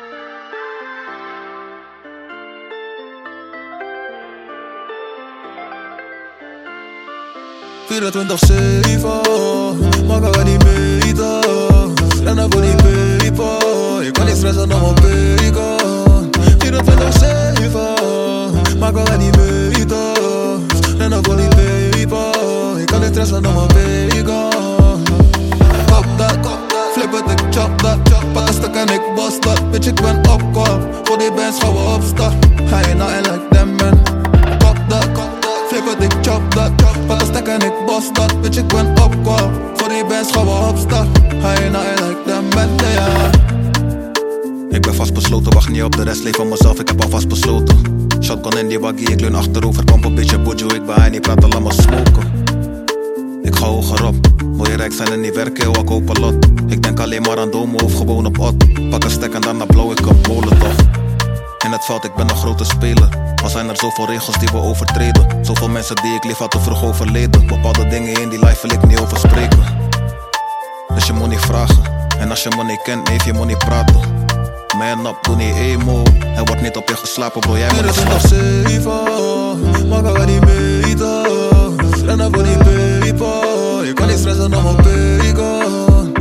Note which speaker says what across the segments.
Speaker 1: Maar kan niet meten. Rennen voor die paper. Je kan niet stressen dan mijn bacon. 24/7. Maar kan niet meten. Rennen voor die paper. Je kan niet stressen dan mijn bacon. Kop dat, flip het, ik chop dat. Pak een stuk en ik bust dat. Bitch, ik ben opkwam. Voor die bands gaan we opstaan. Hij ain't nothing like them man. Kop dat, flip het, ik chop dat. Pak een stuk en ik bust dat. Bitch, ik ben opkwam. Voor die bands gaan we opstaan. Hij ain't nothing like them man, yeah.
Speaker 2: Ik ben vastbesloten, wacht niet op de rest, leef van mezelf, ik heb al vastbesloten. Shotgun in die waggie, ik leun achterover, pomp een beetje bojo, ik ben high, niet praat al aan me smoken. Ik ga hoger op, mooie rijk zijn en niet werken, heel ik hoop een lot. Ik denk alleen maar aan domen of gewoon op ot. Pak een stek en daarna blow ik een molotov. In het veld, ik ben een grote speler. Al zijn er zoveel regels die we overtreden. Zoveel mensen die ik lief had te vroeg overleden. Bepaalde dingen in die life wil ik niet over spreken. Dus je moet niet vragen. En als je me niet kent, neef je moet niet praten. Man up, doe niet emo. Er wordt niet op je geslapen, bro, jij moet niet slapen.
Speaker 1: 24/7, maar kan niet meten. Rennen voor die paper. Je kan niet stressen dan mijn bacon.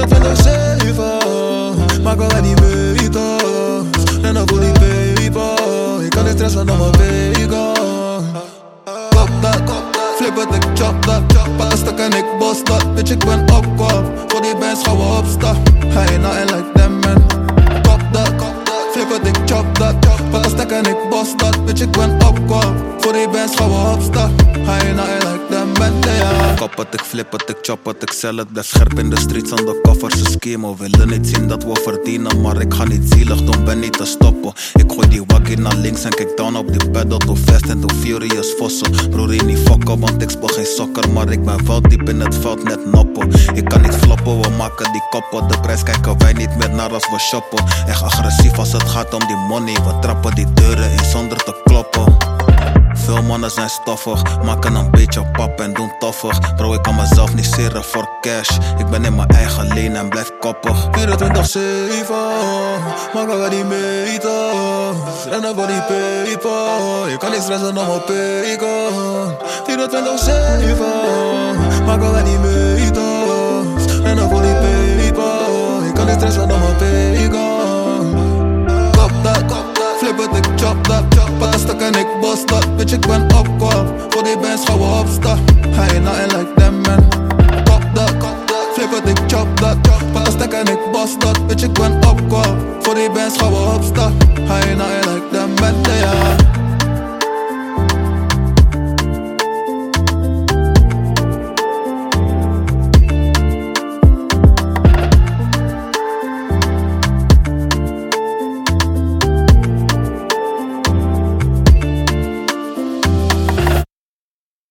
Speaker 1: 24/7, maar kan niet meten. Rennen voor die paper. Je kan niet stressen dan mijn bacon. Kop dat, flip het, ik chop dat. Pak een stuk en ik bust dat. Bitch, ik ben opkwam. Voor die bands gaan we opstaan. Hij ain't nothing like them man. Kop dat, flip het, ik chop dat. Pak een stuk en ik bust dat. Bitch, ik ben opkwam. Voor die bands gaan we opstaan. Hij ain't nothing like them man, yeah.
Speaker 2: Kop het, ik flip het, ik chop het, ik sell het. Blijf scherp in de streets, undercover, ze schemen. Willen niet zien dat we verdienen, maar ik ga niet zielig doen, ben niet te stoppen. Ik gooi die waggie naar links en kijk down op die pedal. Too fast en too furious vossen. Broer, niet fokken, want ik speel geen sokker. Maar ik ben wel diep in het veld, net noppen. Ik kan niet floppen, we maken die koppen. De prijs kijken wij niet meer naar als we shoppen. Echt agressief als het gaat om die money. We trappen die deuren in zonder te kloppen. Veel mannen zijn stoffig, maken een beetje pap en doen toffig. Bro, ik kan mezelf niet seren voor cash. Ik ben in mijn eigen lane en blijf koppig.
Speaker 1: 24/7, maar kan niet meten. Rennen voor die paper. Je kan niet stressen dan mijn bacon. 24/7, maar kan niet meten. Rennen voor die paper. Je kan niet stressen dan mijn bacon. Kop dat, flip het, ik chop dat. Pak een stuk en ik bust dat. Bitch, ik ben opkwam. Voor die bands gaan we opstaan. Hij ain't nothing like them man. Kop dat, flip het, ik chop dat. Pak een stuk en ik bust dat. Bitch, ik ben opkwam. Voor die bands gaan we opstaan. Hij ain't nothing like them man, yeah.